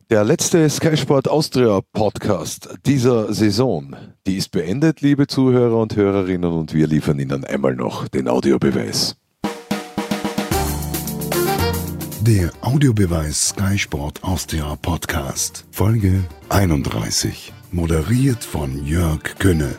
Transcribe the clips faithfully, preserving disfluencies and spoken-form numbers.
Der letzte Sky Sport Austria Podcast dieser Saison, die ist beendet, liebe Zuhörer und Hörerinnen, und wir liefern Ihnen einmal noch den Audiobeweis. Der Audiobeweis Sky Sport Austria Podcast, Folge einunddreißig, moderiert von Jörg Könne.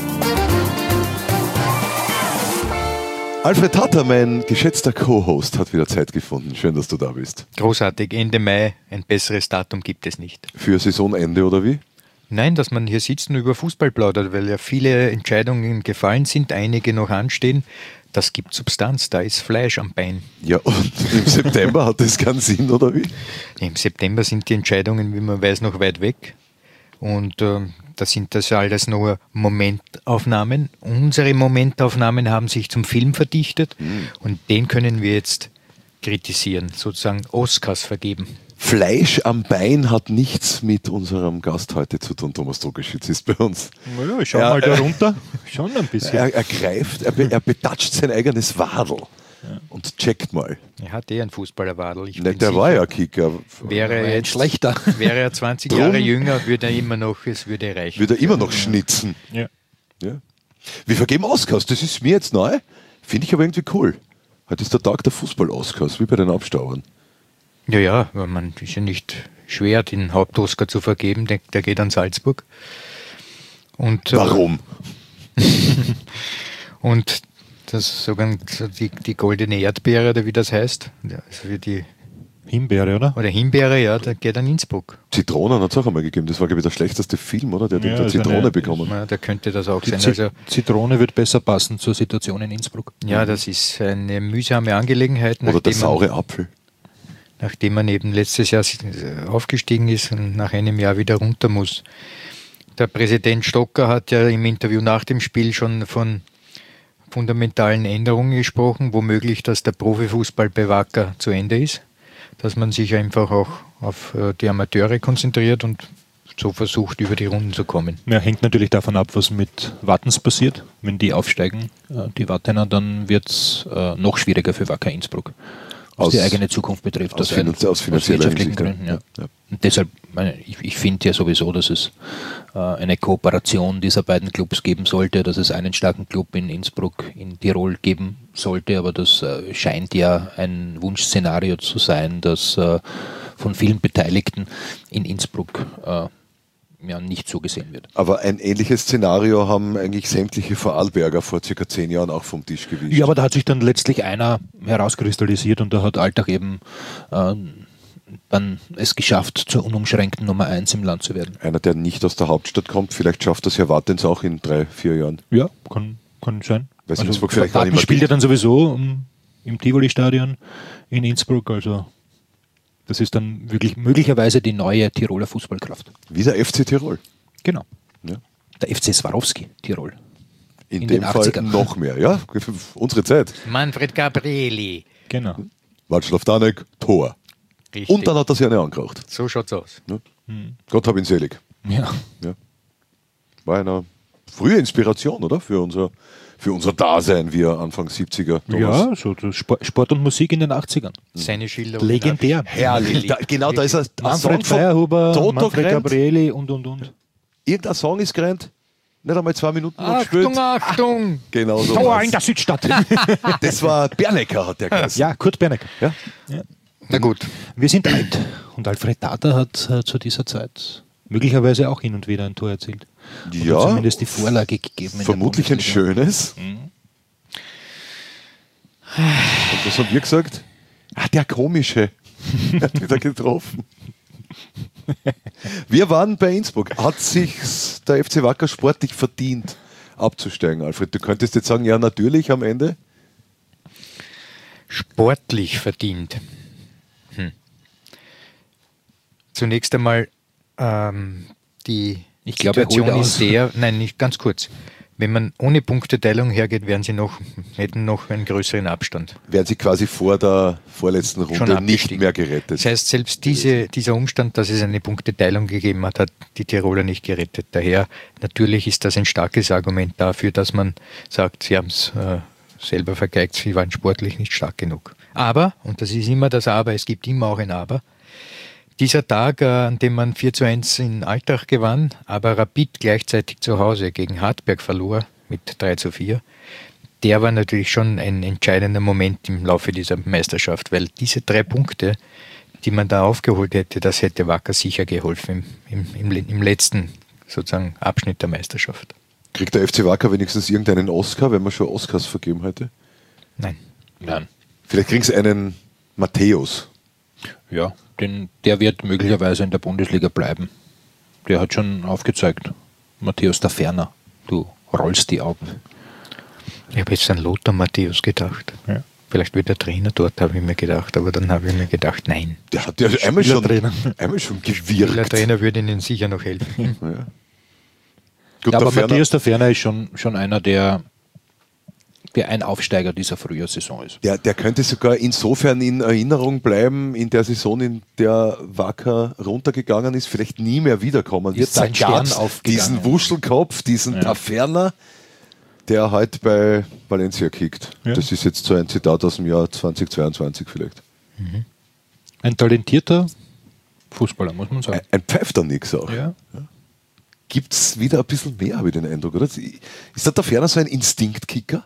Alfred Tatter, mein geschätzter Co-Host, hat wieder Zeit gefunden. Schön, dass du da bist. Großartig. Ende Mai, ein besseres Datum gibt es nicht. Für Saisonende oder wie? Nein, dass man hier sitzt und über Fußball plaudert, weil ja viele Entscheidungen gefallen sind, einige noch anstehen. Das gibt Substanz, da ist Fleisch am Bein. Ja, und im September hat das keinen Sinn, oder wie? Im September sind die Entscheidungen, wie man weiß, noch weit weg. Und äh, da sind das alles nur Momentaufnahmen. Unsere Momentaufnahmen haben sich zum Film verdichtet mhm. und den können wir jetzt kritisieren, sozusagen Oscars vergeben. Fleisch am Bein hat nichts mit unserem Gast heute zu tun. Thomas Drogeschütz ist bei uns. Ja, ich schau er, mal da runter. Schon ein bisschen. Er, er greift, er, be, er betatscht sein eigenes Wadel. Ja. Und checkt mal. Er hat eh einen Fußballerwadel. Nein, der sicher, war ja Kicker. Wäre er jetzt schlechter. Wäre er zwanzig Jahre jünger, würde er immer noch, es würde reichen. Würde er immer noch schnitzen. Ja. Ja. Wir vergeben Oscars, das ist mir jetzt neu. Finde ich aber irgendwie cool. Heute ist der Tag der Fußball-Oscars, wie bei den Abstaubern. Ja, ja, man ist ja nicht schwer, den Haupt-Oscar zu vergeben. Der, der geht an Salzburg. Und, warum? und das sogar die, die goldene Erdbeere, oder wie das heißt, also für die Himbeere, oder? Oder Himbeere, ja, der geht an Innsbruck. Zitronen hat es auch einmal gegeben. Das war, glaube ich, der schlechteste Film, oder? Der hat ja, der Zitrone eine, bekommen. Ja, der könnte das auch die sein. Z- also, Zitrone wird besser passen zur Situation in Innsbruck. Ja, das ist eine mühsame Angelegenheit. Oder der saure Apfel. Nachdem man eben letztes Jahr aufgestiegen ist und nach einem Jahr wieder runter muss. Der Präsident Stocker hat ja im Interview nach dem Spiel schon von fundamentalen Änderungen gesprochen, womöglich, dass der Profifußball bei Wacker zu Ende ist, dass man sich einfach auch auf die Amateure konzentriert und so versucht, über die Runden zu kommen. Ja, hängt natürlich davon ab, was mit Wattens passiert. Wenn die aufsteigen, die Wattener, dann wird es noch schwieriger für Wacker Innsbruck, was aus, die eigene Zukunft betrifft. Aus, Finanz- aus finanziellen Gründen. Ja. Ja. Und deshalb, ich, ich finde ja sowieso, dass es äh, eine Kooperation dieser beiden Clubs geben sollte, dass es einen starken Club in Innsbruck, in Tirol geben sollte, aber das äh, scheint ja ein Wunschszenario zu sein, das äh, von vielen Beteiligten in Innsbruck äh, ja, nicht so gesehen wird. Aber ein ähnliches Szenario haben eigentlich sämtliche Vorarlberger vor circa zehn Jahren auch vom Tisch gewischt. Ja, aber da hat sich dann letztlich einer herauskristallisiert und da hat Alltag eben äh, dann es geschafft, zur unumschränkten Nummer eins im Land zu werden. Einer, der nicht aus der Hauptstadt kommt, vielleicht schafft das Herr Wattens auch in drei, vier Jahren. Ja, kann, kann sein. Weil also, Innsbruck vielleicht Wattens spielt ja dann sowieso um, im Tivoli-Stadion in Innsbruck, also das ist dann wirklich möglicherweise die neue Tiroler Fußballkraft. Wie der F C Tirol. Genau. Ja. Der F C Swarovski Tirol. In, in dem Fall noch mehr, ja. Unsere Zeit. Manfred Gabrieli. Genau. Václav Danek, Tor. Richtig. Und dann hat er sich eine angeraucht. So schaut's aus. Ja. Hm. Gott hab ihn selig. Ja. ja. War eine frühe Inspiration, oder? Für unser, für unser Dasein, wir Anfang siebziger. Thomas. Ja, so Sport, Sport und Musik in den achtzigern. Seine Schilderung. Legendär. Herrlich. Da, genau, da ist er. Manfred Feierhuber, Toto Manfred gerannt. Gabrieli und, und, und. Irgendein Song ist gerannt. Nicht einmal zwei Minuten Achtung, Achtung! Genau so. Tor in der Südstadt. Das war Bernecker, hat der geheißen. Ja, Kurt Bernecker. Ja? Ja. Na gut. Wir sind alt. Und Alfred Tater hat äh, zu dieser Zeit möglicherweise auch hin und wieder ein Tor erzielt. Oder ja. zumindest die Vorlage gegeben. Vermutlich ein schönes. Mhm. Und was haben wir gesagt? Ah, der komische. Hat wieder getroffen. Wir waren bei Innsbruck. Hat sich der F C Wacker sportlich verdient, abzusteigen, Alfred? Du könntest jetzt sagen, ja, natürlich am Ende. Sportlich verdient. Hm. Zunächst einmal ähm, die ich glaube, Situation ist der, nein, nicht ganz kurz. Wenn man ohne Punkteteilung hergeht, wären sie noch, hätten noch einen größeren Abstand. Wären sie quasi vor der vorletzten Runde nicht mehr gerettet. Das heißt, selbst diese, dieser Umstand, dass es eine Punkteteilung gegeben hat, hat die Tiroler nicht gerettet. Daher, natürlich ist das ein starkes Argument dafür, dass man sagt, sie haben es äh, selber vergeigt, sie waren sportlich nicht stark genug. Aber, und das ist immer das Aber, es gibt immer auch ein Aber, Dieser Tag, an dem man vier zu eins in Altach gewann, aber Rapid gleichzeitig zu Hause gegen Hartberg verlor mit drei zu vier, der war natürlich schon ein entscheidender Moment im Laufe dieser Meisterschaft, weil diese drei Punkte, die man da aufgeholt hätte, das hätte Wacker sicher geholfen im, im, im, im letzten sozusagen Abschnitt der Meisterschaft. Kriegt der F C Wacker wenigstens irgendeinen Oscar, wenn man schon Oscars vergeben hätte? Nein. Nein. Vielleicht kriegen sie einen Matthäus. Ja, den, der wird möglicherweise in der Bundesliga bleiben. Der hat schon aufgezeigt. Matthäus Taferner, du rollst die Augen. Ich habe jetzt an Lothar Matthäus gedacht. Ja. Vielleicht wird der Trainer dort, habe ich mir gedacht. Aber dann habe ich mir gedacht, nein. Der hat ja einmal schon, einmal schon gewirkt. Der Trainer würde ihnen sicher noch helfen. Ja. Gut, ja, aber Taferner, Matthäus Taferner ist schon, schon einer, der, der ein Aufsteiger dieser Frühjahrssaison ist. Der, der könnte sogar insofern in Erinnerung bleiben, in der Saison, in der Wacker runtergegangen ist, vielleicht nie mehr wiederkommen. Jetzt sein Stern aufgegangen. Diesen Wuschelkopf, diesen ja. Taferner, der heute bei Valencia kickt. Ja. Das ist jetzt so ein Zitat aus dem Jahr zweitausendzweiundzwanzig vielleicht. Mhm. Ein talentierter Fußballer, muss man sagen. Ein, ein pfeift da nix auch. Ja. Ja. Gibt es wieder ein bisschen mehr, habe ich den Eindruck, oder? Ist der Taferner so ein Instinktkicker?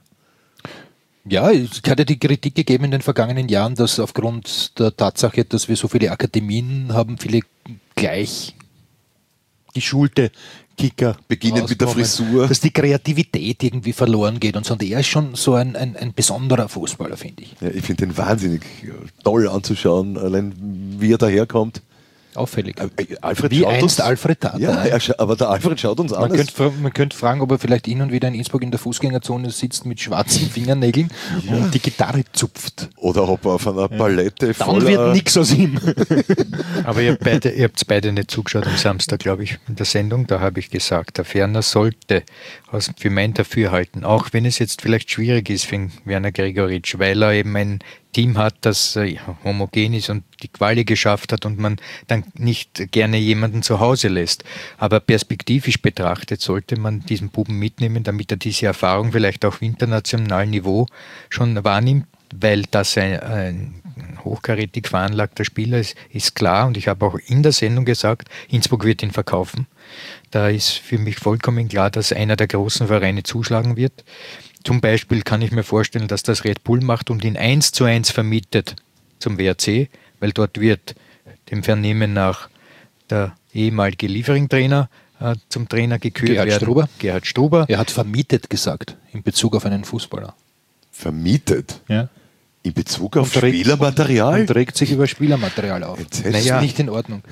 Ja, es hat ja die Kritik gegeben in den vergangenen Jahren, dass aufgrund der Tatsache, dass wir so viele Akademien haben, viele gleich geschulte Kicker beginnen mit der Frisur, dass die Kreativität irgendwie verloren geht und so. Und er ist schon so ein, ein, ein besonderer Fußballer, finde ich. Ja, ich finde den wahnsinnig toll anzuschauen, allein wie er daherkommt. Auffällig. Alfred Wie einst Alfred Tata. Ja, er, aber der Alfred schaut uns an. Man könnte, man könnte fragen, ob er vielleicht hin und wieder in Innsbruck in der Fußgängerzone sitzt mit schwarzen Fingernägeln ja. und die Gitarre zupft. Oder ob er auf einer Palette ja. voller... Dann wird nichts aus ihm. Aber ihr, beide, ihr habt beide nicht zugeschaut am Samstag, glaube ich, in der Sendung. Da habe ich gesagt, der Ferner sollte aus, für mein Dafürhalten, auch wenn es jetzt vielleicht schwierig ist für Werner Gregoritsch, weil er eben ein Team hat, das äh, homogen ist und die Quali geschafft hat und man dann nicht gerne jemanden zu Hause lässt. Aber perspektivisch betrachtet sollte man diesen Buben mitnehmen, damit er diese Erfahrung vielleicht auf internationalem Niveau schon wahrnimmt, weil das ein, ein hochkarätig veranlagter Spieler ist, ist klar. Und ich habe auch in der Sendung gesagt, Innsbruck wird ihn verkaufen. Da ist für mich vollkommen klar, dass einer der großen Vereine zuschlagen wird. Zum Beispiel kann ich mir vorstellen, dass das Red Bull macht und ihn eins zu eins vermietet zum W R C, weil dort wird dem Vernehmen nach der ehemalige Liefering-Trainer äh, zum Trainer gekürt Gerhard werden. Struber. Gerhard Struber. Er hat vermietet gesagt, in Bezug auf einen Fußballer. Vermietet? Ja. In Bezug auf und Spielermaterial? Und regt sich über Spielermaterial auf. Das naja, ist nicht in Ordnung.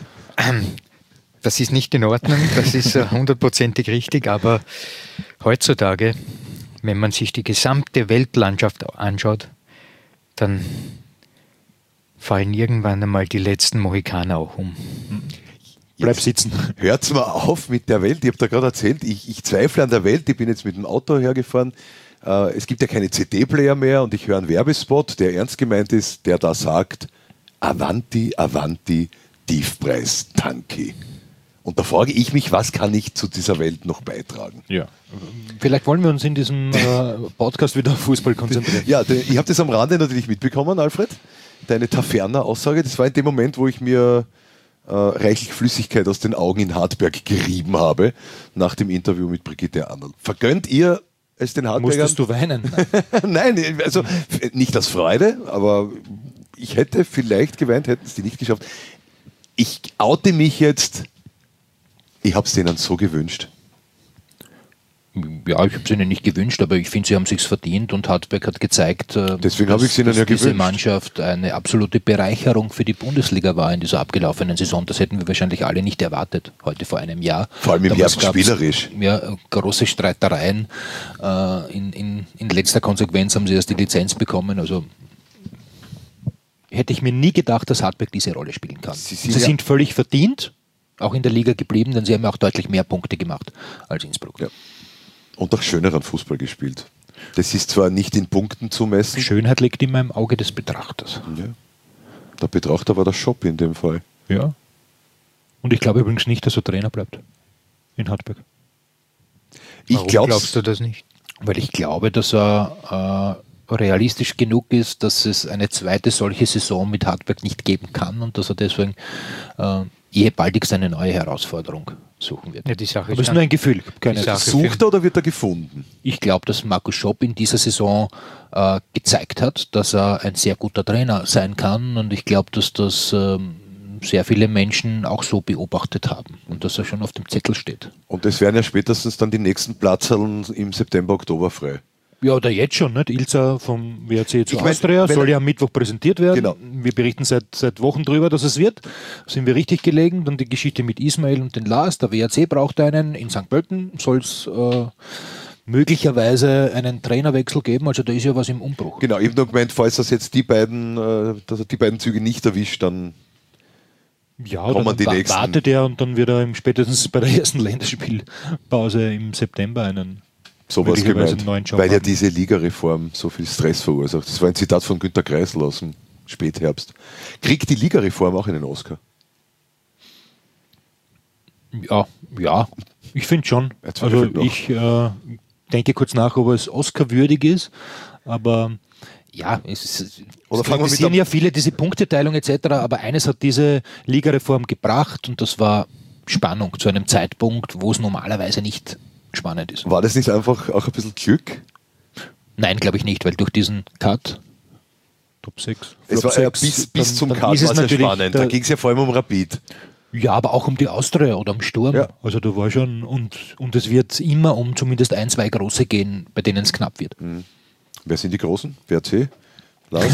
Das ist nicht in Ordnung, das ist hundertprozentig richtig, aber heutzutage, wenn man sich die gesamte Weltlandschaft anschaut, dann fallen irgendwann einmal die letzten Mohikaner auch um. Bleib sitzen. Hört's mal auf mit der Welt. Ich habe da gerade erzählt, ich, ich zweifle an der Welt. Ich bin jetzt mit dem Auto hergefahren. Äh, es gibt ja keine C D-Player mehr und ich höre einen Werbespot, der ernst gemeint ist, der da sagt, Avanti, Avanti, Tiefpreis, Tanki. Und da frage ich mich, was kann ich zu dieser Welt noch beitragen? Ja. Vielleicht wollen wir uns in diesem äh, Podcast wieder auf Fußball konzentrieren. Ja, ich habe das am Rande natürlich mitbekommen, Alfred. Deine Taferner-Aussage, das war in dem Moment, wo ich mir äh, reichlich Flüssigkeit aus den Augen in Hartberg gerieben habe, nach dem Interview mit Brigitte Anderl. Vergönnt ihr es den Hartbergern? Musstest du weinen? Nein, also nicht aus Freude, aber ich hätte vielleicht geweint, hätten es die nicht geschafft. Ich oute mich jetzt, ich habe es denen so gewünscht. Ja, ich habe es ihnen nicht gewünscht, aber ich finde, sie haben es sich verdient und Hartberg hat gezeigt, Deswegen dass, ich ihnen dass ja diese gewünscht. Mannschaft eine absolute Bereicherung für die Bundesliga war in dieser abgelaufenen Saison. Das hätten wir wahrscheinlich alle nicht erwartet, heute vor einem Jahr. Vor allem im Herbst spielerisch. Ja, große Streitereien. Äh, in, in, in letzter Konsequenz haben sie erst die Lizenz bekommen. Also hätte ich mir nie gedacht, dass Hartberg diese Rolle spielen kann. Sie, sie, sie sind ja völlig verdient, auch in der Liga geblieben, denn sie haben ja auch deutlich mehr Punkte gemacht als Innsbruck. Ja. Und auch schöneren Fußball gespielt. Das ist zwar nicht in Punkten zu messen. Schönheit liegt immer im Auge des Betrachters. Ja. Der Betrachter war der Shop in dem Fall. Ja. Und ich glaube übrigens nicht, dass er Trainer bleibt in Hartberg. Ich Warum glaubst du das nicht? Weil ich glaube, dass er realistisch genug ist, dass es eine zweite solche Saison mit Hartberg nicht geben kann und dass er deswegen äh, ehe baldigst eine neue Herausforderung suchen wird. Ja, die Sache Aber es ist nur ein Gefühl. Keine Sucht er oder wird er gefunden? Ich glaube, dass Markus Schopp in dieser Saison äh, gezeigt hat, dass er ein sehr guter Trainer sein kann und ich glaube, dass das ähm, sehr viele Menschen auch so beobachtet haben und dass er schon auf dem Zettel steht. Und es werden ja spätestens dann die nächsten Platzerln im September, Oktober frei. Ja, oder jetzt schon, nicht? Ilza vom W R C zu Ich mein, Austria soll ja am Mittwoch präsentiert werden. Genau. Wir berichten seit, seit Wochen drüber, dass es wird. Sind wir richtig gelegen? Dann die Geschichte mit Ismail und den Lars. Der W R C braucht einen. In Sankt Pölten soll es äh, möglicherweise einen Trainerwechsel geben. Also da ist ja was im Umbruch. Genau, ich habe nur gemeint, falls das jetzt die beiden, äh, dass er die beiden Züge nicht erwischt, dann Ja, kommen dann die wa- nächsten. wartet er und dann wird er im, spätestens bei der ersten Länderspielpause im September einen sowas möglicherweise gemeint, einen neuen Job weil ja haben. diese Ligareform so viel Stress verursacht. Das war ein Zitat von Günter Kreisel aus dem Spätherbst. Kriegt die Ligareform auch einen Oscar? Ja, ja, ich finde schon. Jetzt Also vielleicht doch. ich äh, denke kurz nach, ob es Oscar-würdig ist, aber Ja, es, es Oder fangen wir mit kritisieren der, ja viele diese Punkteteilung et cetera, aber eines hat diese Ligareform gebracht und das war Spannung zu einem Zeitpunkt, wo es normalerweise nicht spannend ist. war das nicht einfach auch ein bisschen Glück? Nein, glaube ich nicht, weil durch diesen Cut, Top sechs. Es war ja bis, bis zum Cut ist es war sehr natürlich spannend. der- Da ging es ja vor allem um Rapid. ja, aber auch um die Austria oder um Sturm. Ja. Also da war schon, Und, und es wird immer um zumindest ein, zwei große gehen, bei denen es knapp wird. Wer sind die Großen? W R C? Lars?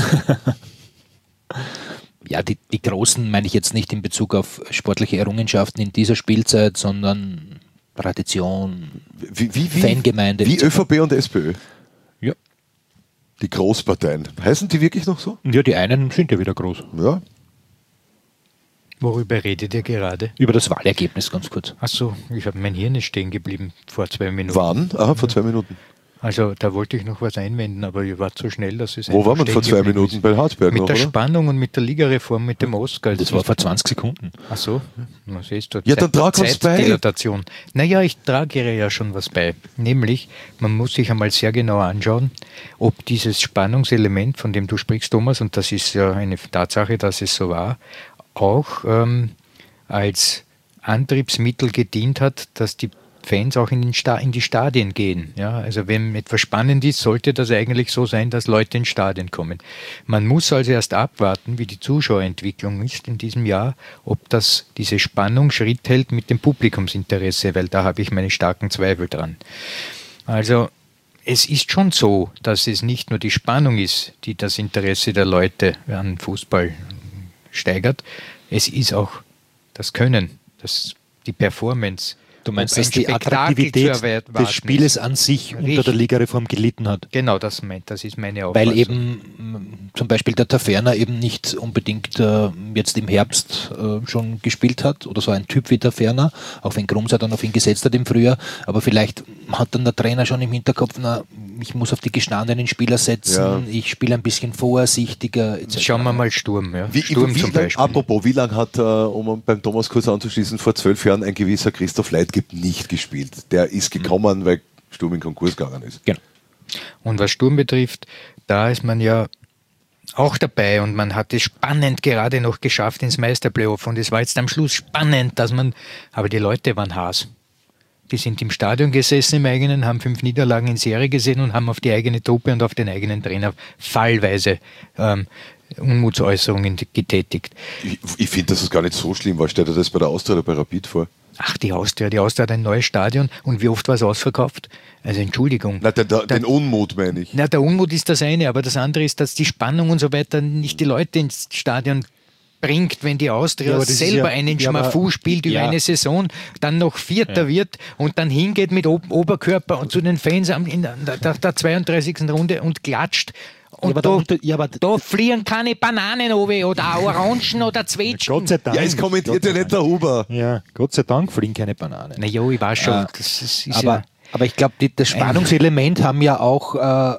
Ja, die, die Großen meine ich jetzt nicht in Bezug auf sportliche Errungenschaften in dieser Spielzeit, sondern Tradition, Wie, wie, wie, Fangemeinde. wie ÖVP und SPÖ? ja. Die Großparteien. Heißen die wirklich noch so? Ja, die einen sind ja wieder groß. Ja. Worüber redet ihr gerade? Über das Wahlergebnis ganz kurz. Achso, ich habe mein Hirn ist stehen geblieben vor zwei Minuten. Wann? Aha, vor zwei Minuten. Also da wollte ich noch was einwenden, aber ihr wart so schnell, dass es Wo einfach war man stehen vor zwei geblieben Minuten? ist. Bei Hartberg Mit noch, der oder? Spannung und mit der Ligareform, mit dem Oscar. Das war vor zwanzig Sekunden. Ach so, na, siehst du. Ja, dann trag uns bei. Zeitdilatation. Naja, ich trage ja schon was bei. Nämlich, man muss sich einmal sehr genau anschauen, ob dieses Spannungselement, von dem du sprichst, Thomas, und das ist ja eine Tatsache, dass es so war, auch ähm, als Antriebsmittel gedient hat, dass die Fans auch in, den Sta- in die Stadien gehen. Ja, also wenn etwas spannend ist, sollte das eigentlich so sein, dass Leute in Stadien kommen. Man muss also erst abwarten, wie die Zuschauerentwicklung ist in diesem Jahr, ob das diese Spannung Schritt hält mit dem Publikumsinteresse, weil da habe ich meine starken Zweifel dran. Also es ist schon so, dass es nicht nur die Spannung ist, die das Interesse der Leute an Fußball steigert, es ist auch das Können, das, die Performance. Du meinst, Ob dass ein die Spektakel zu Attraktivität erwarten des ist. Spieles an sich unter Richtig. der Ligareform gelitten hat? Genau, das, meint, das ist meine Auffassung. Weil eben m, zum Beispiel der Taverner eben nicht unbedingt äh, jetzt im Herbst äh, schon gespielt hat oder so ein Typ wie Taverner, auch wenn Grumser dann auf ihn gesetzt hat im Frühjahr, aber vielleicht hat dann der Trainer schon im Hinterkopf, na, ich muss auf die gestandenen Spieler setzen, Ja. ich spiele ein bisschen vorsichtiger et cetera. Schauen wir mal Sturm. Ja. Wie, Sturm wie zum lang, Beispiel. apropos, wie lange hat, äh, um beim Thomas kurz anzuschließen, vor zwölf Jahren ein gewisser Christoph Leitgeb nicht gespielt? Der ist gekommen, weil Sturm in Konkurs gegangen ist. Genau. Und was Sturm betrifft, da ist man ja auch dabei und man hat es spannend gerade noch geschafft ins Meisterplayoff und es war jetzt am Schluss spannend, dass man, aber die Leute waren Haas. Die sind im Stadion gesessen im eigenen, haben fünf Niederlagen in Serie gesehen und haben auf die eigene Truppe und auf den eigenen Trainer fallweise ähm, Unmutsäußerungen getätigt. Ich, ich finde, dass es gar nicht so schlimm war. Stellt er das bei der Austria oder bei Rapid vor? Ach, die Austria, die Austria hat ein neues Stadion und wie oft war es ausverkauft? Also Entschuldigung. Nein, den, den, Da- den Unmut meine ich. Na, der Unmut ist das eine, aber das andere ist, dass die Spannung und so weiter nicht die Leute ins Stadion bringt, wenn die Austria Ja, aber das ist selber ja- einen ja, aber- Schmafu spielt über ja. eine Saison, dann noch Vierter wird und dann hingeht mit Ob- Oberkörper und zu den Fans am- in der, der, der zweiunddreißigsten Runde und klatscht. Und aber da, der Unter- ja, aber- da fliegen keine Bananen runter oder Orangen oder Zwetschgen. Gott sei Dank. Ja, es kommentiert ja nicht der Huber. Ja, Gott sei Dank fliegen keine Bananen. Na ja, ich weiß schon. Äh, das ist, ist aber, ja, aber ich glaube, das Spannungselement haben ja auch, äh, da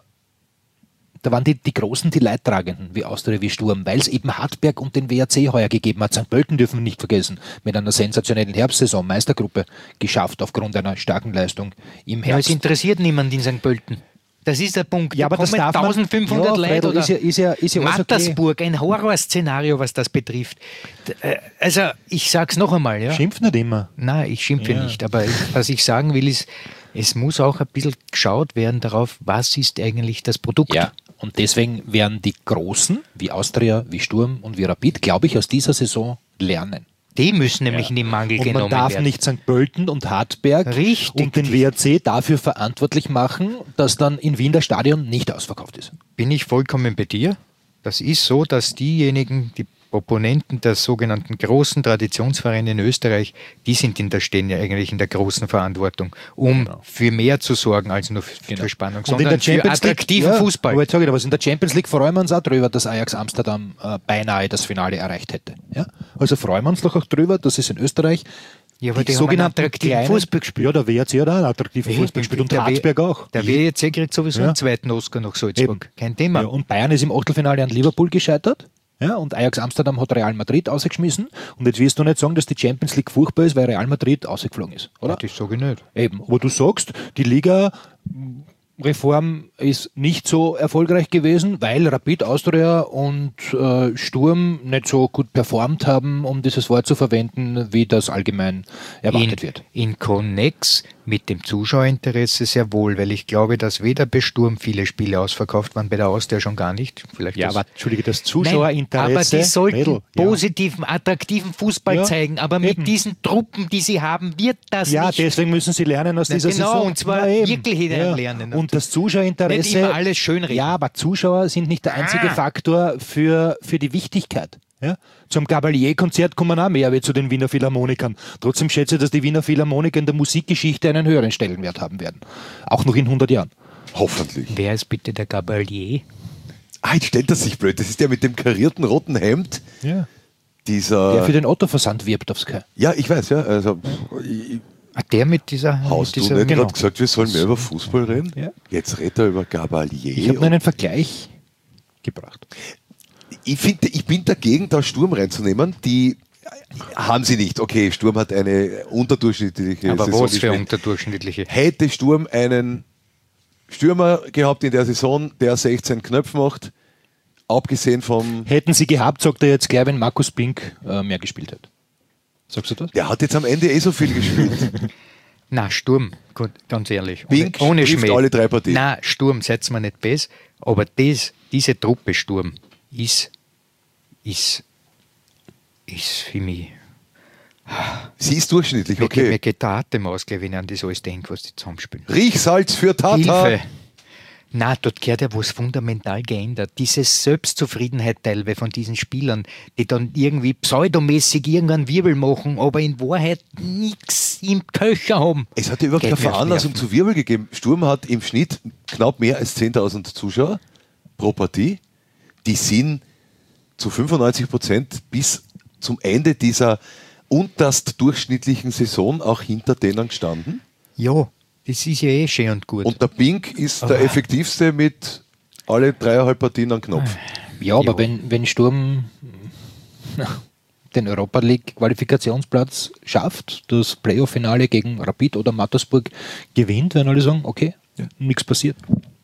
waren die, die Großen die Leidtragenden, wie Austria, wie Sturm, weil es eben Hartberg und den W R C heuer gegeben hat. Sankt Pölten dürfen wir nicht vergessen, mit einer sensationellen Herbstsaison, Meistergruppe geschafft aufgrund einer starken Leistung im ja, es Herbst. interessiert niemand in Sankt Pölten. Das ist der Punkt. Ja, aber da das kommen darf man- eintausendfünfhundert Ja, Leute Fredl, oder ist ja- ist ja- ist ja alles okay. Mattersburg, ein Horrorszenario, was das betrifft. D- äh, Also, ich sag's noch einmal, ja. Schimpf nicht immer. Nein, ich schimpfe Ja. nicht, aber was ich sagen will, ist, es muss auch ein bisschen geschaut werden darauf, was ist eigentlich das Produkt. Ja, und deswegen werden die Großen, wie Austria, wie Sturm und wie Rapid, glaube ich, aus dieser Saison lernen. Die müssen nämlich in den Mangel Und man genommen darf werden. nicht Sankt Pölten und Hartberg Richtig. und den W R C dafür verantwortlich machen, dass dann in Wien das Stadion nicht ausverkauft ist. Bin ich vollkommen bei dir. Das ist so, dass diejenigen, die Proponenten der sogenannten großen Traditionsvereine in Österreich, die sind in der, stehen ja eigentlich in der großen Verantwortung, um für mehr zu sorgen als nur für, Genau. für Spannung, Und in sondern der für Champions League, attraktiven ja, Fußball. Aber jetzt sage ich dir was, in der Champions League freuen wir uns auch drüber, dass Ajax Amsterdam äh, beinahe das Finale erreicht hätte. Ja? Also freuen wir uns doch auch drüber, dass es in Österreich Ja, aber die die haben einen sogenannten attraktiven kleinen- Fußball gespielt. Ja, der W R C hat auch einen attraktiven Hey, Fußball gespielt und der W- Hartberg auch. Der W R C kriegt sowieso Ja. einen zweiten Oscar nach Salzburg. Eben. Kein Thema. Ja, und Bayern ist im Achtelfinale an Liverpool gescheitert. Ja, und Ajax Amsterdam hat Real Madrid ausgeschmissen. Und jetzt wirst du nicht sagen, dass die Champions League furchtbar ist, weil Real Madrid ausgeflogen ist, oder? Das sage ich nicht. Eben. Aber du sagst, die Liga-Reform ist nicht so erfolgreich gewesen, weil Rapid, Austria und äh, Sturm nicht so gut performt haben, um dieses Wort zu verwenden, wie das allgemein erwartet in, wird. In Connex mit dem Zuschauerinteresse sehr wohl, weil ich glaube, dass weder bei Sturm viele Spiele ausverkauft waren, bei der Austria schon gar nicht. Vielleicht Ja, das- aber Entschuldige, das Nein, Zuschauerinteresse. aber die sollten Mädel, ja. positiven, attraktiven Fußball Ja, zeigen. Aber mit eben. diesen Truppen, die sie haben, wird das Ja, nicht. deswegen müssen sie lernen aus Na, dieser genau, Saison. und zwar Na eben. wirklich lernen. Und das Zuschauerinteresse. Nicht immer alles schönreden. Ja, aber Zuschauer sind nicht der einzige Ah. Faktor für, für die Wichtigkeit. Ja? Zum Gabalier-Konzert kommen auch mehr wie zu den Wiener Philharmonikern. Trotzdem schätze ich, dass die Wiener Philharmoniker in der Musikgeschichte einen höheren Stellenwert haben werden. Auch noch in hundert Jahren. Hoffentlich. Wer ist bitte der Gabalier? Ah, jetzt stellt er sich blöd. Das ist der mit dem karierten roten Hemd. Ja. Dieser. Der für den Otto-Versand wirbt auf Sky. Ja, ich weiß, ja. Also, ich, Ah, der mit dieser... hast mit du dieser nicht genau. gerade gesagt, wir sollen mehr über Fußball reden? Ja. Jetzt redet er über Gabalier. Ich habe nur einen Vergleich gebracht. Ich finde, ich bin dagegen, da Sturm reinzunehmen. Die haben sie nicht. Okay, Sturm hat eine unterdurchschnittliche aber Saison was für gespielt. unterdurchschnittliche? Hätte Sturm einen Stürmer gehabt in der Saison, der sechzehn Knöpfe macht, abgesehen vom... Hätten sie gehabt, sagt er jetzt gleich, wenn Markus Pink äh, mehr gespielt hat. Sagst du das? Der hat jetzt am Ende eh so viel gespielt. Na, Sturm, gut, ganz ehrlich. Pink ohne trifft Schmäh. alle drei Partien. Na, Sturm, seid mir nicht bes, aber das, diese Truppe Sturm ist, ist, ist für mich. Sie ist durchschnittlich, Mir, geht, mir okay. geht der Atem aus, gleich, wenn ich an das alles denke, was die zusammenspielen. Riechsalz für Tata. Hilfe! Na, dort gehört ja was fundamental geändert. Diese Selbstzufriedenheit teilweise von diesen Spielern, die dann irgendwie pseudomäßig irgendeinen Wirbel machen, aber in Wahrheit nichts im Köcher haben. Es hat ja überhaupt Geht keine mir auf Veranlassung Nerven. zu Wirbel gegeben. Sturm hat im Schnitt knapp mehr als zehntausend Zuschauer pro Partie. Die sind zu fünfundneunzig Prozent bis zum Ende dieser unterst durchschnittlichen Saison auch hinter denen gestanden. Ja, das ist ja eh schön und gut. Und der Pink ist der effektivste mit alle dreieinhalb Partien am Knopf. Ja, aber Jo. wenn, wenn Sturm na, den Europa League Qualifikationsplatz schafft, das Playoff-Finale gegen Rapid oder Mattersburg gewinnt, werden alle sagen, okay, nichts passiert.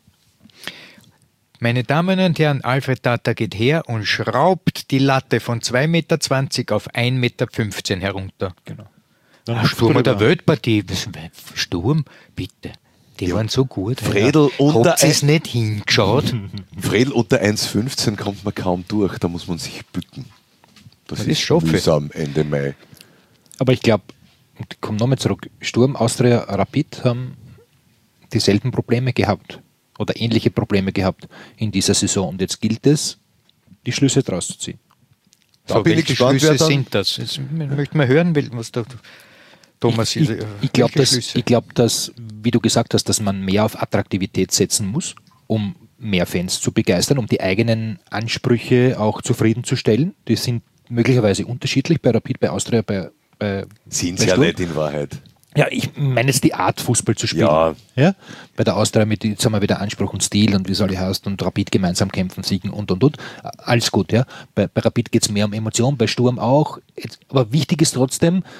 Meine Damen und Herren, Alfred Tata geht her und schraubt die Latte von zwei Meter zwanzig auf ein Meter fünfzehn herunter. Genau. Ah, Sturm der Weltpartie. Was- Sturm, bitte. Die waren so gut. Fredl unter Habt ihr es ein- nicht hingeschaut? Fredl unter eins Komma fünfzehn kommt man kaum durch, da muss man sich bücken. Das, Das ist ist schaffe. mühsam Ende Mai. Aber ich glaube, ich komme nochmal zurück, Sturm, Austria, Rapid haben dieselben Probleme gehabt oder ähnliche Probleme gehabt in dieser Saison. Und jetzt gilt es, die Schlüsse draus zu ziehen. Da bin ich welche gespannt, wer Schlüsse dann- sind das? Jetzt möchte man hören, was der Thomas Ich, äh, ich glaube, welche dass, Schlüsse? ich glaub, dass, wie du gesagt hast, dass man mehr auf Attraktivität setzen muss, um mehr Fans zu begeistern, um die eigenen Ansprüche auch zufriedenzustellen. Die sind möglicherweise unterschiedlich bei Rapid, bei Austria, bei, bei Sind bei ja Sturm. nicht in Wahrheit. Ja, ich meine jetzt die Art, Fußball zu spielen. Ja. Ja? Bei der Austria mit, jetzt haben wir wieder Anspruch und Stil und wie soll ich heißt und Rapid gemeinsam kämpfen, siegen und und und. Alles gut, ja. Bei, bei Rapid geht es mehr um Emotion, bei Sturm auch. Jetzt, aber wichtig ist trotzdem,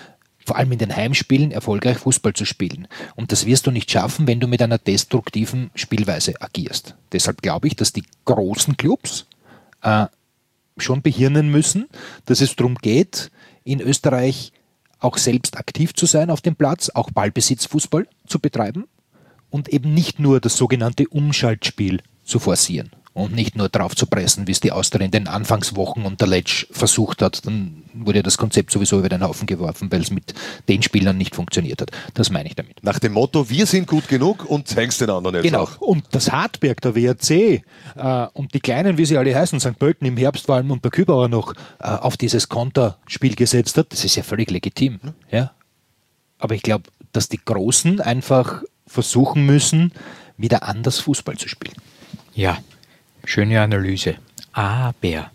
vor allem in den Heimspielen, erfolgreich Fußball zu spielen. Und das wirst du nicht schaffen, wenn du mit einer destruktiven Spielweise agierst. Deshalb glaube ich, dass die großen Clubs äh, schon behirnen müssen, dass es darum geht, in Österreich auch selbst aktiv zu sein auf dem Platz, auch Ballbesitzfußball zu betreiben und eben nicht nur das sogenannte Umschaltspiel zu forcieren und nicht nur drauf zu pressen, wie es die Austria in den Anfangswochen unter Letsch versucht hat. Dann wurde das Konzept sowieso über den Haufen geworfen, weil es mit den Spielern nicht funktioniert hat. Das meine ich damit. Nach dem Motto, wir sind gut genug und zeigen es den anderen jetzt genau. auch. Und das Hartberg, der W R C äh, und die Kleinen, wie sie alle heißen, Sankt Pölten im Herbst vor allem und bei Kübauer noch äh, auf dieses Konterspiel gesetzt hat, das ist ja völlig legitim. Mhm. Ja? Aber ich glaube, dass die Großen einfach versuchen müssen, wieder anders Fußball zu spielen. Ja, schöne Analyse. Aber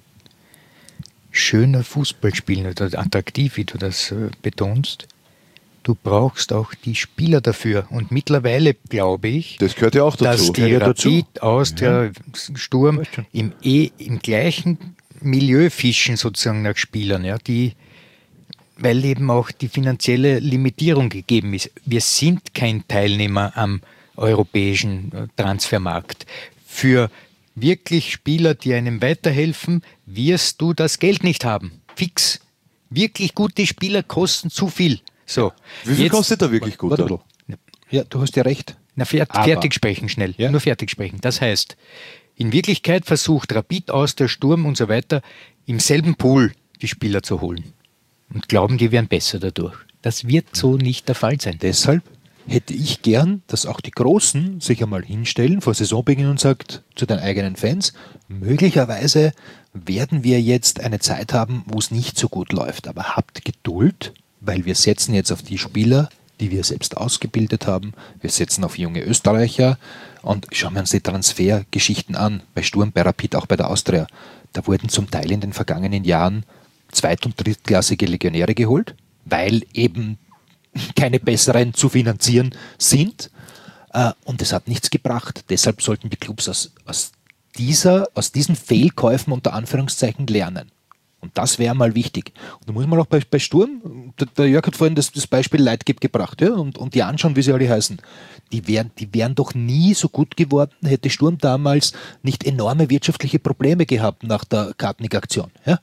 schöner Fußball spielen oder attraktiv, wie du das äh, betonst, du brauchst auch die Spieler dafür. Und mittlerweile glaube ich, das gehört ja auch dazu. dass die ja Rapid, Austria, ja. Sturm im, eh, im gleichen Milieu fischen sozusagen nach Spielern, ja, die, weil eben auch die finanzielle Limitierung gegeben ist. Wir sind kein Teilnehmer am europäischen Transfermarkt. Für wirklich Spieler, die einem weiterhelfen, wirst du das Geld nicht haben. Fix. Wirklich gute Spieler kosten zu viel. So. Wie viel Jetzt, kostet er wirklich gut? Warte, ja, du hast ja recht. Na, fer Aber. fertig sprechen schnell. Ja. Nur fertig sprechen. Das heißt, in Wirklichkeit versucht Rapid, Austria, Sturm und so weiter im selben Pool die Spieler zu holen. Und glauben, die wären besser dadurch. Das wird so nicht der Fall sein. Deshalb hätte ich gern, dass auch die Großen sich einmal hinstellen vor Saisonbeginn und sagt zu den eigenen Fans, möglicherweise werden wir jetzt eine Zeit haben, wo es nicht so gut läuft. Aber habt Geduld, weil wir setzen jetzt auf die Spieler, die wir selbst ausgebildet haben. Wir setzen auf junge Österreicher und schauen wir uns die Transfergeschichten an. Bei Sturm, bei Rapid, auch bei der Austria. Da wurden zum Teil in den vergangenen Jahren zweit- und drittklassige Legionäre geholt, weil eben keine besseren zu finanzieren sind. Und es hat nichts gebracht. Deshalb sollten die Clubs aus, aus, dieser, aus diesen Fehlkäufen unter Anführungszeichen lernen. Und das wäre mal wichtig. Und da muss man auch bei, bei Sturm, der, der Jörg hat vorhin das, das Beispiel Leitgeb gebracht, ja, und, und die anschauen, wie sie alle heißen. Die wären, die wären doch nie so gut geworden, hätte Sturm damals nicht enorme wirtschaftliche Probleme gehabt nach der Kartnick-Aktion. Ja?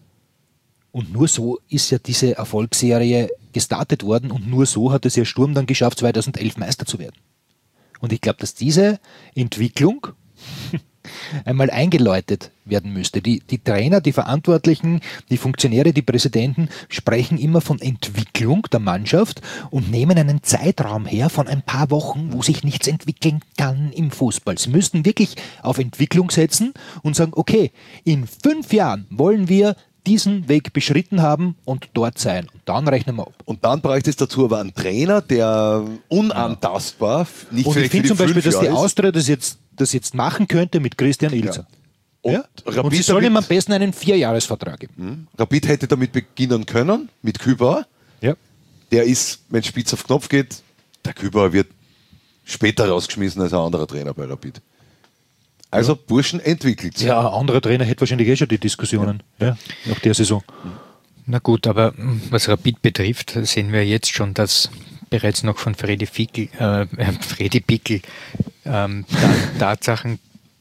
Und nur so ist ja diese Erfolgsserie gestartet worden und nur so hat es ja Sturm dann geschafft, zweitausendelf Meister zu werden. Und ich glaube, dass diese Entwicklung einmal eingeläutet werden müsste. Die, die Trainer, die Verantwortlichen, die Funktionäre, die Präsidenten sprechen immer von Entwicklung der Mannschaft und nehmen einen Zeitraum her von ein paar Wochen, wo sich nichts entwickeln kann im Fußball. Sie müssten wirklich auf Entwicklung setzen und sagen, okay, in fünf Jahren wollen wir diesen Weg beschritten haben und dort sein. Und dann rechnen wir ab. Und dann bräuchte es dazu aber einen Trainer, der unantastbar, nicht Und ich finde zum Beispiel, dass die Jahre Austria das jetzt, das jetzt machen könnte mit Christian Ilzer. Und, Ja? Und, Rapid sie sollen damit- ihm am besten einen Vierjahresvertrag geben. Hm? Rapid hätte damit beginnen können, mit Kübauer. Ja. Der ist, wenn Spitz auf Knopf geht, der Kübauer wird später rausgeschmissen als ein anderer Trainer bei Rapid. Also Burschen entwickelt sich. Ja, ein anderer Trainer hätte wahrscheinlich eh schon die Diskussionen ja. nach der Saison. Na gut, aber mm, was Rapid betrifft, sehen wir jetzt schon, dass bereits noch von Fredi Fickel, äh, Fredi Pickel ähm, Ta- Tatsachen,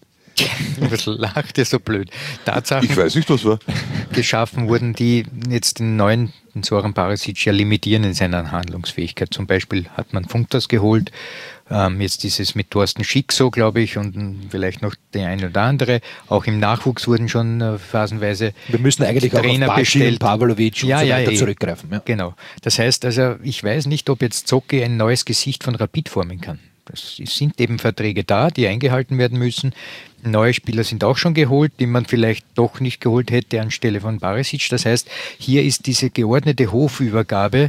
was lacht ihr so blöd, Tatsachen Ich weiß nicht, was war. geschaffen wurden, die jetzt den neuen den Zoran Barisic ja limitieren in seiner Handlungsfähigkeit. Zum Beispiel hat man Funtas geholt, ähm, jetzt ist es mit Thorsten Schick so, glaube ich, und ähm, vielleicht noch der eine oder andere. Auch im Nachwuchs wurden schon äh, phasenweise Wir müssen eigentlich Trainer auch auf Bashi bestellt. und Pavlovic und Ja, so ja, weiter eh. zurückgreifen. Ja. Genau. Das heißt also, ich weiß nicht, ob jetzt Zocki ein neues Gesicht von Rapid formen kann. Es sind eben Verträge da, die eingehalten werden müssen. Neue Spieler sind auch schon geholt, die man vielleicht doch nicht geholt hätte anstelle von Barisic. Das heißt, hier ist diese geordnete Hofübergabe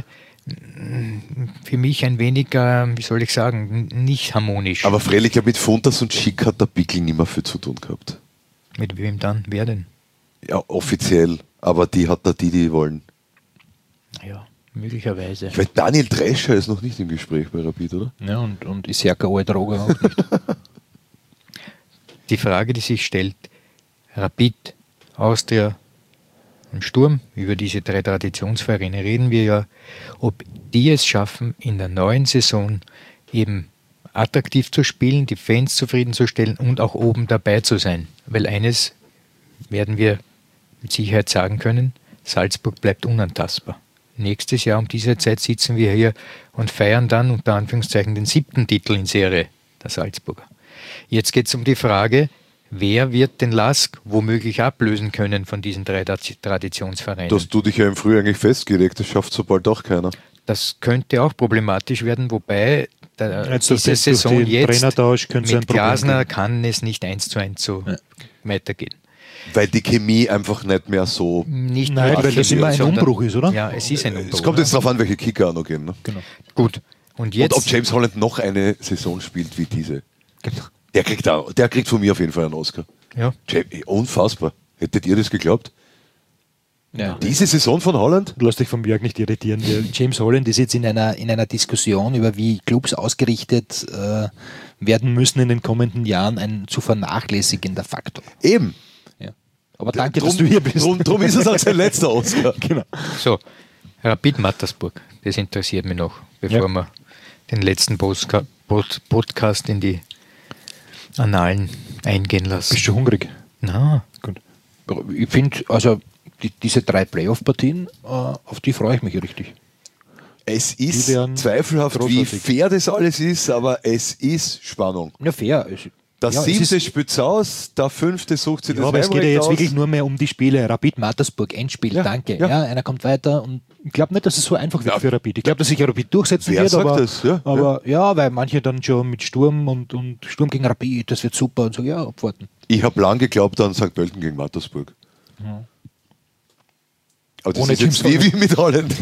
für mich ein wenig, äh, wie soll ich sagen, nicht harmonisch. Aber freilich, ja, mit Funtas und Schick hat der Pickel nicht mehr viel zu tun gehabt. Mit wem dann? Wer denn? Ja, offiziell. Aber die hat da die, die wollen. Ja, möglicherweise. Ich weiß, Daniel Drescher ist noch nicht im Gespräch bei Rapid, oder? Ja, und, und Isjaka Oedroga auch nicht. Die Frage, die sich stellt, Rapid, Austria und Sturm, über diese drei Traditionsvereine reden wir ja, ob die es schaffen, in der neuen Saison eben attraktiv zu spielen, die Fans zufriedenzustellen und auch oben dabei zu sein. Weil eines werden wir mit Sicherheit sagen können, Salzburg bleibt unantastbar. Nächstes Jahr um diese Zeit sitzen wir hier und feiern dann unter Anführungszeichen den siebten Titel in Serie, der Salzburger. Jetzt geht es um die Frage, wer wird den Lask womöglich ablösen können von diesen drei Traditionsvereinen? Dass du dich ja im Frühjahr eigentlich festgelegt, das schafft so bald auch keiner. Das könnte auch problematisch werden, wobei der, jetzt diese Saison jetzt mit Glasner geben. kann es nicht eins zu eins so ja. weitergehen. Weil die Chemie einfach nicht mehr so... Nicht Nein, weil das immer ein Umbruch ist, oder? Ja, es ist ein Umbruch. Es kommt jetzt darauf an, welche Kicker auch noch gehen. Ne? Genau. Gut. Und, jetzt, und ob James Holland noch eine Saison spielt wie diese. Genau. Der kriegt, auch, der kriegt von mir auf jeden Fall einen Oscar. Ja. Unfassbar. Hättet ihr das geglaubt? Ja. Diese Saison von Holland? Lass dich vom Jörg nicht irritieren. James Holland ist jetzt in einer, in einer Diskussion über wie Clubs ausgerichtet äh, werden müssen in den kommenden Jahren, ein zu vernachlässigender Faktor. Eben. Ja. Aber danke, drum, dass du hier bist. Drum, drum ist es auch sein letzter Oscar. Genau. So, Rapid Mattersburg, das interessiert mich noch, bevor ja. wir den letzten Postka- Pod- Podcast in die Annalen eingehen lassen. Bist du hungrig? Na, gut. Ich finde, also die, diese drei Playoff-Partien, äh, auf die freue ich mich richtig. Es ist zweifelhaft, großartig. Wie fair das alles ist, aber es ist Spannung. Ja, fair. Das ja, siebte spitzt aus, der fünfte sucht sich ja, das aber es geht ja jetzt aus. wirklich nur mehr um die Spiele. Rapid Mattersburg, Endspiel, ja, danke. Ja. Ja, einer kommt weiter und ich glaube nicht, dass es so einfach wird ja. für Rapid. Ich glaube, dass sich Rapid durchsetzen Wer wird, sagt aber, das? Ja, aber ja. ja, weil manche dann schon mit Sturm und, und Sturm gegen Rapid, das wird super und so, ja, abwarten. Ich habe lang geglaubt an Sankt Pölten gegen Mattersburg. Ja. Aber das Ohne ist jetzt wie, wie mit Holland.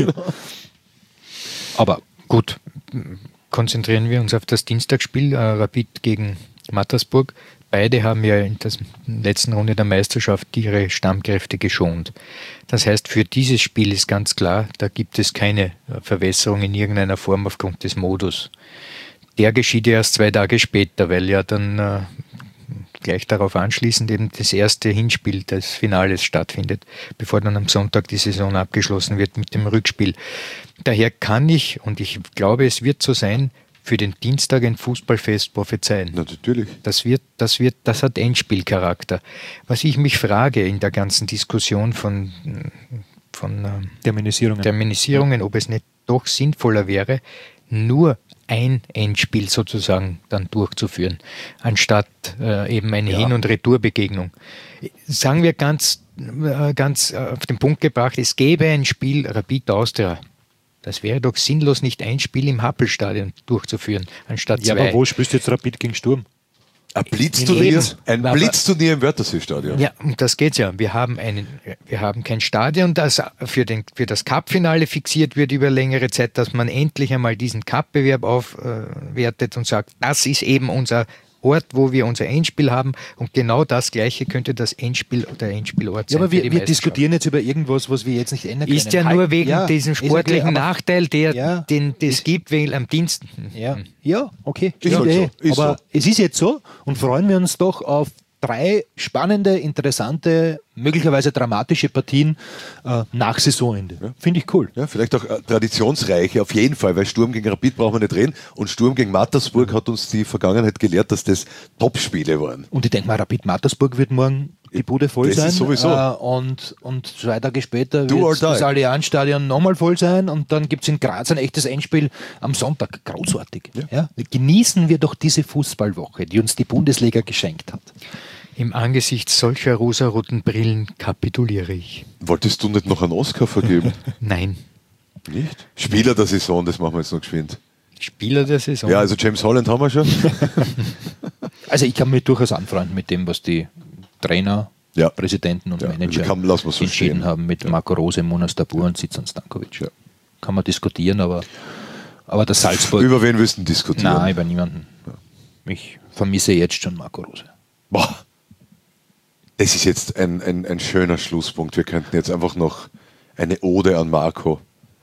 Aber gut, konzentrieren wir uns auf das Dienstagsspiel, äh, Rapid gegen Mattersburg. Beide haben ja in der letzten Runde der Meisterschaft ihre Stammkräfte geschont. Das heißt, für dieses Spiel ist ganz klar, da gibt es keine Verwässerung in irgendeiner Form aufgrund des Modus. Der geschieht erst zwei Tage später, weil ja dann äh, gleich darauf anschließend eben das erste Hinspiel des Finales stattfindet, bevor dann am Sonntag die Saison abgeschlossen wird mit dem Rückspiel. Daher kann ich, und ich glaube, es wird so sein, für den Dienstag ein Fußballfest prophezeien. Na, natürlich. Das wird, das wird, das hat Endspielcharakter. Was ich mich frage in der ganzen Diskussion von, von ähm, Terminisierungen. Terminisierungen, ob es nicht doch sinnvoller wäre, nur ein Endspiel sozusagen dann durchzuführen, anstatt äh, eben eine ja. Hin- und Retourbegegnung. Sagen wir ganz, äh, ganz auf den Punkt gebracht, es gäbe ein Spiel Rapid Austria. Das wäre doch sinnlos, nicht ein Spiel im Happelstadion durchzuführen, anstatt ja, zwei. Ja, aber wo spielst du jetzt Rapid gegen Sturm? Ein Blitzturnier, ein Blitzturnier im Wörthersee-Stadion. Ja, um das geht's ja. Wir haben, einen, wir haben kein Stadion, das für, den, für das Cup-Finale fixiert wird über längere Zeit, dass man endlich einmal diesen Cup-Bewerb aufwertet und sagt, das ist eben unser Ort, wo wir unser Endspiel haben, und genau das Gleiche könnte das Endspiel der Endspielort sein. Ja, aber wir, wir diskutieren jetzt über irgendwas, was wir jetzt nicht ändern können. Ist ja nur wegen ja, diesem sportlichen okay, Nachteil, der ja, den das gibt, weil am Dienst. Ja, ja okay. Ist halt so. Ist aber so. Es ist jetzt so, und freuen wir uns doch auf drei spannende, interessante, möglicherweise dramatische Partien äh, nach Saisonende. Ja. Finde ich cool. Ja, vielleicht auch äh, traditionsreiche, auf jeden Fall, weil Sturm gegen Rapid brauchen wir nicht reden, und Sturm gegen Mattersburg mhm. hat uns die Vergangenheit gelehrt, dass das Top-Spiele waren. Und ich denke mal, Rapid Mattersburg wird morgen die Bude voll das sein. Ist sowieso. Äh, und, und zwei Tage später wird das Allianz-Stadion nochmal voll sein, und dann gibt es in Graz ein echtes Endspiel am Sonntag. Großartig. Ja. Ja? Genießen wir doch diese Fußballwoche, die uns die Bundesliga geschenkt hat. Im Angesicht solcher rosaroten Brillen kapituliere ich. Wolltest du nicht noch einen Oscar vergeben? Nein. Nicht? Spieler der Saison, das machen wir jetzt noch geschwind. Spieler der Saison? Ja, also James Holland haben wir schon. Also ich kann mich durchaus anfreunden mit dem, was die Trainer, ja. Präsidenten und ja. Manager kann, so entschieden stehen. haben mit ja. Marco Rose, Munas Dabur und Zizan Stankovic. Ja. Kann man diskutieren, aber, aber das Salzburg... Über wen willst du diskutieren? Nein, über niemanden. Ja. Ich vermisse jetzt schon Marco Rose. Boah. Das ist jetzt ein, ein, ein schöner Schlusspunkt. Wir könnten jetzt einfach noch eine Ode an Marco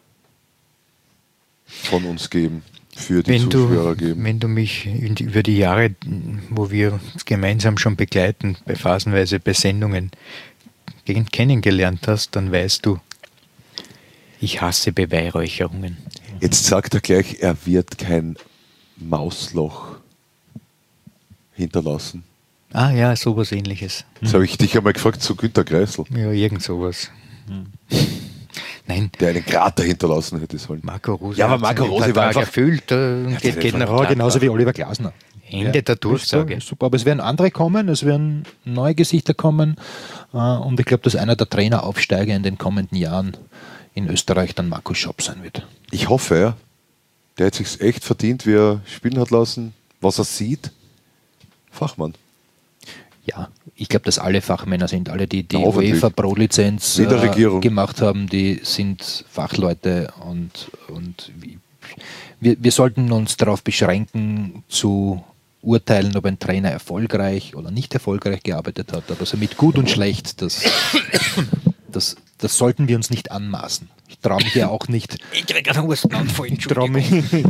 von uns geben, für die wenn Zuhörer du, geben. Wenn du mich die, über die Jahre, wo wir uns gemeinsam schon begleiten, bei phasenweise bei Sendungen, kennengelernt hast, dann weißt du, ich hasse Beweihräucherungen. Jetzt sagt er gleich, er wird kein Mausloch hinterlassen. Ah ja, sowas ähnliches. Das habe ich dich einmal gefragt zu Günter Kreisel. Ja, irgend sowas. Nein, Der einen Krater hinterlassen hätte sollen. Marco Rose Ja, aber hat Marco seinen Rose war Vertrag einfach- erfüllt äh, und geht, geht nach Ja, Gladbach. genauso wie Oliver Glasner. Ende der Durchsage. Ist super, aber es werden andere kommen, es werden neue Gesichter kommen äh, und ich glaube, dass einer der Traineraufsteiger in den kommenden Jahren in Österreich dann Markus Schopp sein wird. Ich hoffe, ja. Der hat sich echt verdient, wie er spielen hat lassen, was er sieht. Fachmann. Ja, ich glaube, dass alle Fachmänner sind, alle, die die Ja, hoffentlich. UEFA Pro-Lizenz Wie der Regierung. gemacht haben, die sind Fachleute und, und wir, wir sollten uns darauf beschränken, zu urteilen, ob ein Trainer erfolgreich oder nicht erfolgreich gearbeitet hat, aber so mit gut und schlecht, das, das, das sollten wir uns nicht anmaßen. Ich traue mich ja auch nicht. Ich kriege einen Hustenanfall, Ich traue mich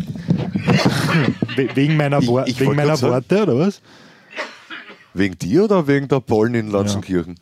wegen meiner, Ich- Wor ich wegen wollte meiner grad sagen. Worte, oder was? Wegen dir oder wegen der Pollen in Lanzenkirchen?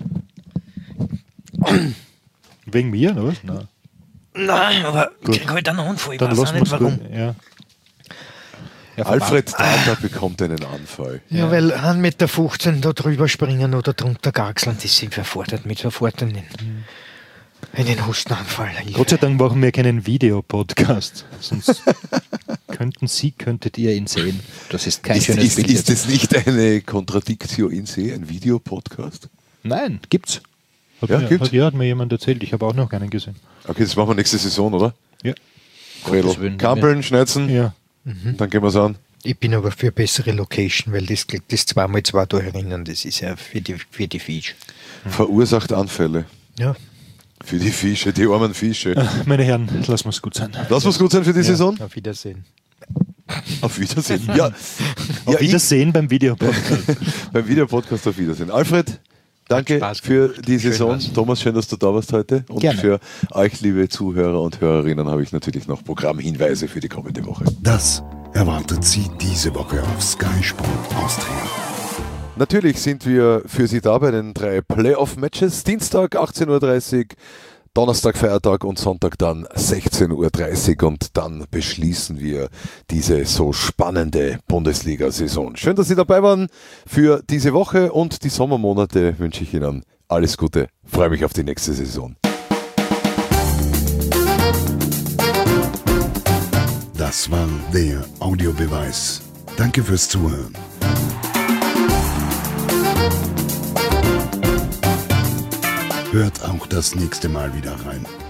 Wegen mir, oder was? Nein. Nein, aber ich kriege halt einen Anfall. Ich Dann weiß auch lassen wir nicht es warum. gut. Ja. Ja, Alfred Tata bekommt einen Anfall. Ja, weil eins Meter fünfzehn da drüber springen oder drunter gaxeln, das sind verfordert mit sofort einen, einen Hustenanfall. Ich- Gott sei Dank machen wir keinen Videopodcast. Sonst könnten Sie, könntet ihr ihn sehen. Das ist kein Ist, schönes ist, Bild. ist jetzt. das nicht eine Contradictio in se, ein Videopodcast? Nein, gibt's. Hat Ja, mir, gibt's. Hat, ja, hat mir jemand erzählt. Ich habe auch noch keinen gesehen. Okay, das machen wir nächste Saison, oder? Ja. Gottes Fredel. Willen. Kampeln, Schneizen, Ja. dann gehen wir es an. Ich bin aber für bessere Location, weil das, das zwei mal zwei da herinnen, das ist ja für die, für die Fisch. Verursacht Anfälle. Ja. Für die Fische, die armen Fische. Meine Herren, lassen wir es gut sein. Lass uns gut sein für die Saison. Auf Wiedersehen. Auf Wiedersehen. Ja, Auf ja ich, Wiedersehen beim Videopodcast. beim Videopodcast auf Wiedersehen. Alfred, danke Spaß für gemacht. die Schön Saison. war's. Thomas, schön, dass du da warst heute. Und Gerne. für euch, liebe Zuhörer und Hörerinnen, habe ich natürlich noch Programmhinweise für die kommende Woche. Das erwartet Sie diese Woche auf Sky Sport Austria. Natürlich sind wir für Sie da bei den drei Playoff-Matches. Dienstag achtzehn Uhr dreißig, Donnerstag Feiertag und Sonntag dann sechzehn Uhr dreißig und dann beschließen wir diese so spannende Bundesliga-Saison. Schön, dass Sie dabei waren für diese Woche und die Sommermonate wünsche ich Ihnen alles Gute. Freue mich auf die nächste Saison. Das war der Audiobeweis. Danke fürs Zuhören. Hört auch das nächste Mal wieder rein.